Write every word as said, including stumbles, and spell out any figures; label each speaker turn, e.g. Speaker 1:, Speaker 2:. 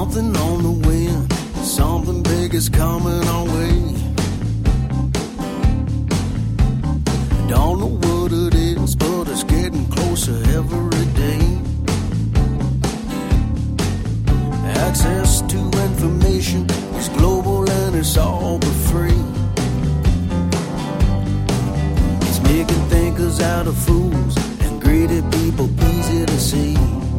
Speaker 1: something on the wind, something big is coming our way. Don't know what it is, but it's getting closer every day. Access to information is global and it's all but free. It's making thinkers out of fools and greedy people easy to see.